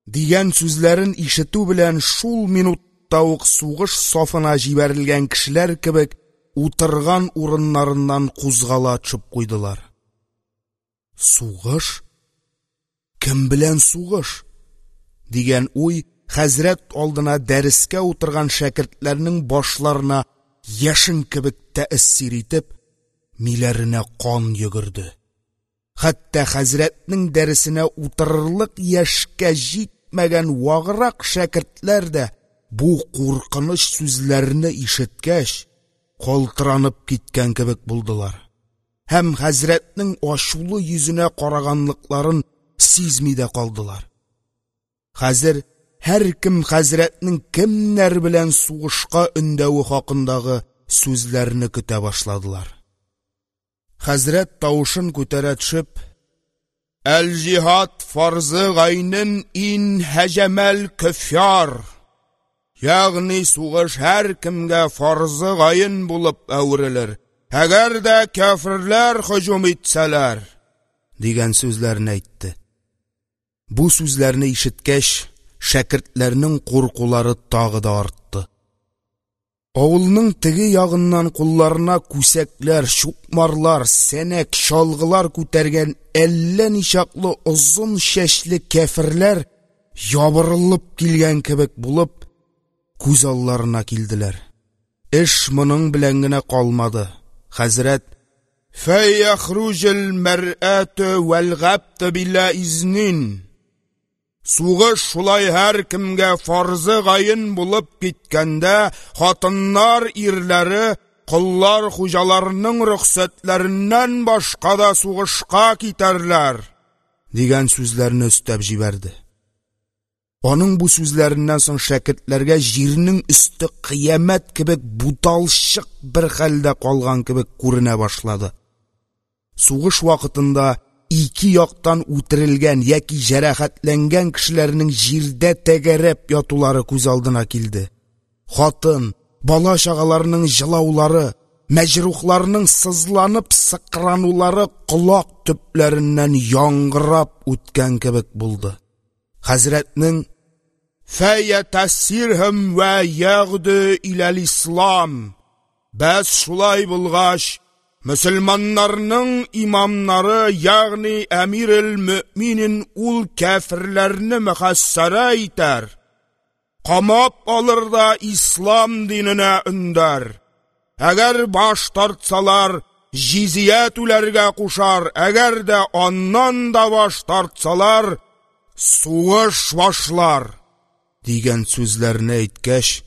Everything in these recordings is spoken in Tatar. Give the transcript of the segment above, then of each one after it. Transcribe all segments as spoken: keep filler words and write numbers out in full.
дигән сүзләрен ишетү белән шул минутта ук сугыш сафына җибәрелгән кешеләр кебек утырган урыннарыннан кузгала төшеп куйдылар. Сугыш? Кем белән сугыш? Дигән уй хәзрәт алдына дәрескә утырган шәкертләрнең башларына яшен кебек тәэсир итеп, миләренә кан йөгерде. Хәтта хәзрәтнең дәресенә утырырлык яшькә җитмәгән ваграк шәкертләр дә бу куркыныч сүзләрне ишеткәч, калтыранып киткән кебек булдылар. Һәм хәзрәтнең ачулы йөзенә караганлыкларын сизми дә калдылар. Хәзер һәр кем хәзрәтнең кемнәр белән сугышка өндәве хакындагы сүзләрне көтә башладылар. Хәзрәт тавышын күтәрә төшеп: "Әл-җихад фарзы гайнен ин һәҗәмәл көфяр", ягъни сугыш һәр кемгә фарзы гайын булып әверелер, әгәр дә кафирләр һөҗүм итсәләр, дигән сүзләрне әйтте. Бу сүзләрне ишеткәч, шәкертләрнең куркулары тагы да артты. Авылның теге ягыннан кулларына күсәкләр, чукмарлар, сәнәк, чалгылар күтәргән әллә ничаклы озын чәчле кафирләр ябырылып килгән кебек булып, күз алларына килделәр. Эш моның белән генә калмады. Хәзрәт: "Фәяхруҗул мәр'әту вәл-габту билла изнин", сугыш шулай һәр кемгә фарзы гайын булып киткәндә, хатыннар ирләре коллар хуҗаларының рөхсәтләреннән башка да сугышка китәрләр, дигән сүзләрне өстәп җибәрде. Аның бу сүзләреннән соң шәкертләргә җирнең өсте кыямәт кебек буталчык бер хәлдә калган кебек күренә башлады. Сугыш вакытында ике яктан үтерелгән яки җәрәхәтләнгән кешеләрнең җирдә тәгәрәп ятулары күз алдына килде. Хатын, бала чагаларның җылаулары, мәҗрухларның сызланып сыкранулары колак төпләреннән яңгырап үткән кебек булды. Хәзрәтнең: "Фәятасирһум ва ягду иләл-ислам", бәс шулай булгач, мөселманнарның имамнары, ягъни әмир-эл-мөъминин ул кафирләрне мөхассара итәр, камап алыр да ислам диненә өндәр. Әгәр баш тартсалар, җизия түләргә кушар, әгәр дә аннан да баш тартсалар, сугыш башлар, дигән сүзләрне әйткәч,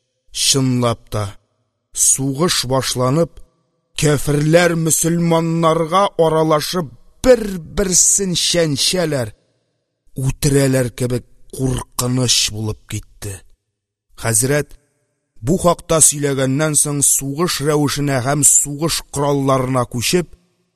чынлап та сугыш башланып, кафирләр мөселманнарга аралашып бер-берсен чәнчәләр, үтерәләр кебек куркыныч булып китте. Хәзрәт бу хакта сөйләгәннән соң сугыш рәвешенә һәм сугыш коралларына күчеп: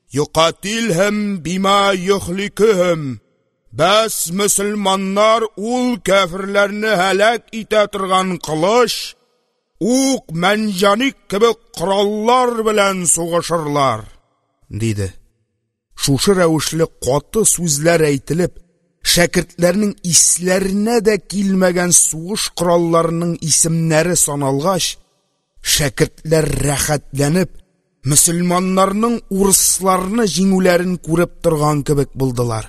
"Юкатилһум бима юхликүһум", бәс мөселманнар ул кафирләрне һәлак итә торган кылыч, ук, мәнҗаник кебек кораллар белән сугышырлар, диде. Шушы рәвешле каты сүзләр әйтелеп, шәкертләрнең исләренә дә килмәгән сугыш коралларының исемнәре саналгач, шәкертләр рәхәтләнеп, мөселманнарның урысларны җиңүләрен күреп торган кебек булдылар.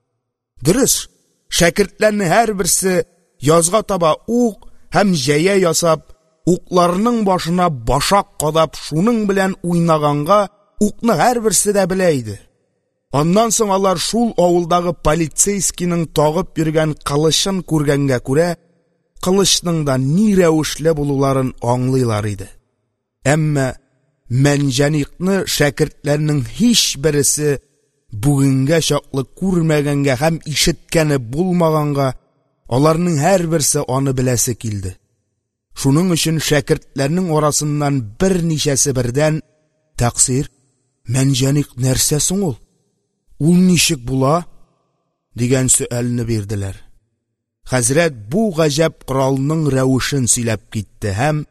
Дөрес, шәкертләрне һәр берсе язга таба ук һәм җәя ясап, укларның башына башак кадап, шуның белән уйнаганга укны һәр берсе дә белә иде. Аннан соң алар шул авылдагы полицейскийның тагып йөргән кылычын күргәнгә күрә, кылычның да ни рәвешле булуларын аңлыйлар иде. Әмма мәнҗаникны шәкертләрнең һич берсе бүгенгә чаклы күрмәгәнгә һәм ишеткәне булмаганга, аларның һәр берсе аны беләсе килде. Шуның өчен шәкертләрнең арасыннан бер ничәсе бердән: "Тәкъсир, мәнҗаник нәрсә соң ул? Ул ничек була?" дигән сөальне бирделәр. Хәзрәт бу гаҗәп коралның рәвешен сөйләп китте һәм: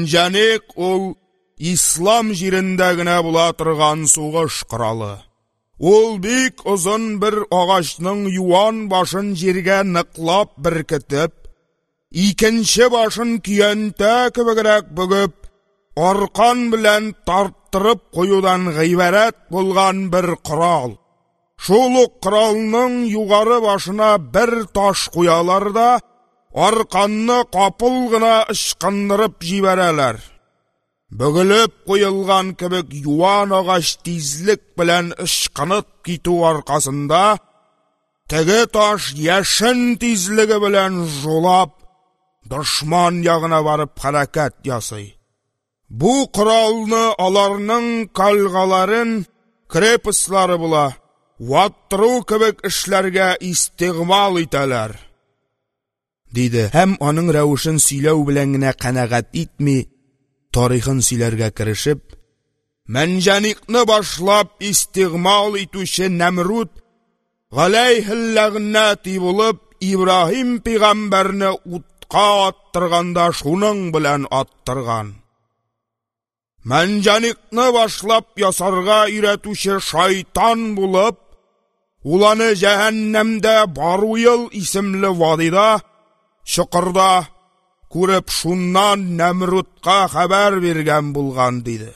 "Мәнҗаник ул ислам җирендә генә була торган сугыш коралы. Ул бик озын бер агачның юан башын җиргә ныклап беркетеп, икенче башын көянтә кебегрәк бөгеп, аркан белән тарттырып куюдан гыйбарәт булган бер корал. Шул ук коралның югары башына бер таш куялар да, арканны капыл гына ычкындырып җибәрәләр. Бөгелеп куелган кебек юан агач тизлек белән ычкынып китү аркасында, теге таш яшен тизлеге белән жулап, дошман ягына барып хәрәкәт ясый. Бу коралны аларның калгаларын, крепослары була, ваттыру кебек эшләргә истигъмал итәләр, диде. Һәм аның рәвешен сөйләү белән генә канәгать итми, тарихын сөйләргә керешеп, Мәнҗаникны башлап истигъмал итүче Нәмруд галәйһил-ләгънәти булып, Ибраһим пәйгамбәрне утка аттырганда шуның белән аттырган. Мәнҗаникны башлап ясарга өйрәтүче шайтан булып, ул аны җәһәннәмдә Баруил исемле вадида, чокырда күреп, шуннан Нәмрудка хәбәр биргән булган, диде.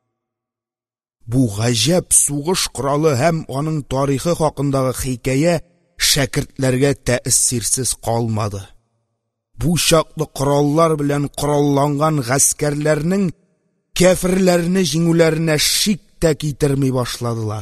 Бу гаҗәп сугыш коралы һәм аның тарихы хакындагы хикәя шәкертләргә тәэсирсез калмады. Бу чаклы кораллар белән коралланган гаскәрләрнең кафирләрне җиңүләренә шик тә китерми башладылар.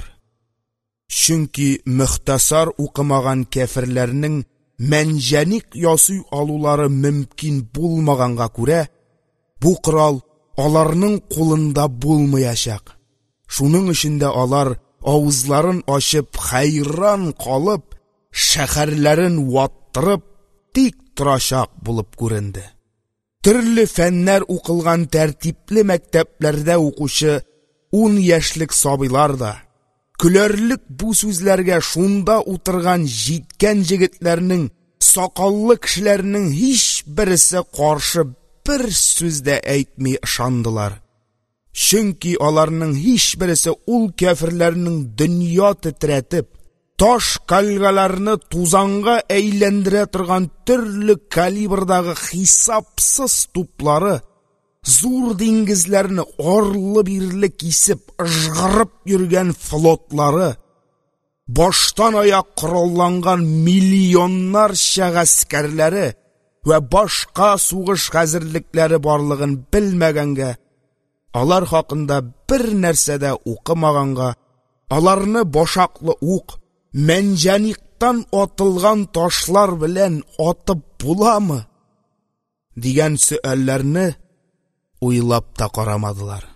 Чөнки мөхтәсар укымаган кафирләрнең Мәнҗаник ясый алулары мөмкин булмаганга күрә, бу корал аларның кулында булмаячак. Шуның өчен дә алар авызларын ачып хайран калып, шәһәрләрен ваттырып тик торачак булып күренде. Төрле фәннәр укылган тәртипле мәктәпләрдә укучы ун яшьлек сабыйлар да, көләрлек бу сүзләргә шунда утырган җиткән җегетләрнең, сакаллы кешеләрнең һич берсе каршы бер сүз дә әйтми ышандылар. Чөнки аларның һич берсе ул кафирләрнең дөнья тетрәтеп, таш калгаларны тузанга әйләндерә торган төрле калибрдагы хисапсыз туплары, зур диңгезләрне арлы-бирле кисеп, ыжгырып йөргән флотлары, баштан аяк коралланган миллионнарча гаскәрләре вә башка сугыш хәзерлекләре барлыгын белмәгәнгә, алар хакында бер нәрсә дә укымаганга, аларны башаклы ук, Мәнҗаниктан атылган ташлар белән атып буламы дигән сөальләрне уйлап та карамадылар.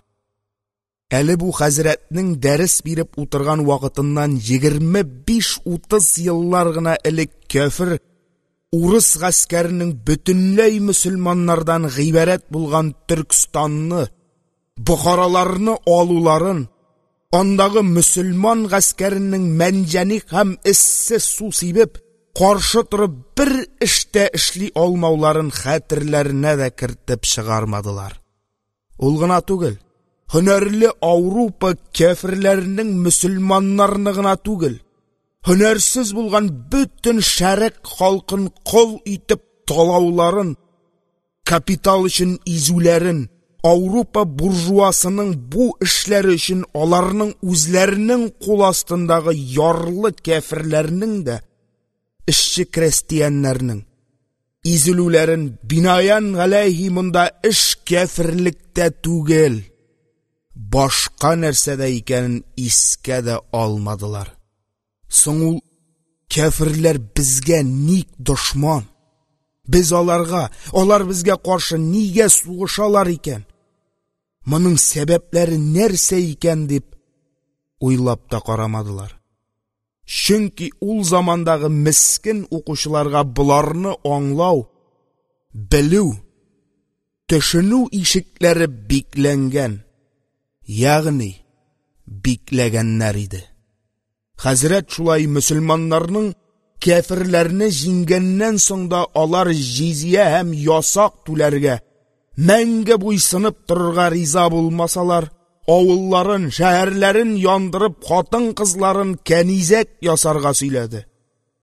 Әле бу хәзрәтнең дәрес биреп утырган вакытыннан егерме биш-утыз еллар гына элек кафир урыс гаскәренең бөтенләй мөселманнардан гыйбарәт булган Төркстанны, Бохараларны алуларын, андагы мөселман гаскәренең Мәнҗаник һәм эссе су сибеп, каршы турып бер эштә эшли алмауларын хәтерләренә дә кертеп чыгармадылар. Ул гына түгел, һөнәрле Авропа кафирләренең мөселманнарны гына түгел, һөнәрсез булган бөтен шәрык халкын кол итеп талауларын, капитал өчен изүләрен, Авропа буржуасының бу эшләре өчен аларның үзләренең кул астындагы ярлы кафирләрнең дә, эшче крестьяннарның изелүләрен бинаян галәйһи монда эш кафирлектә түгел, башка нәрсәдә икәнен искә дә алмадылар. Соң ул кафирләр безгә ник дошман? Без аларга, алар безгә каршы нигә сугышалар икән? Моның сәбәпләре нәрсә икән дип уйлап та карамадылар. Чөнки ул замандагы мискин укучыларга буларны аңлау, белү, төшенү ишекләре бикләнгән, ягъни бикләгәннәр иде. Хәзрәт шулай мөселманнарның кафирләрне җиңгәннән соң да алар җизия һәм ясак түләргә, мәңге буйсынып торырга риза булмасалар, авылларын, шәһәрләрен яндырып, хатын-кызларын кәнизәк ясарга сөйләде.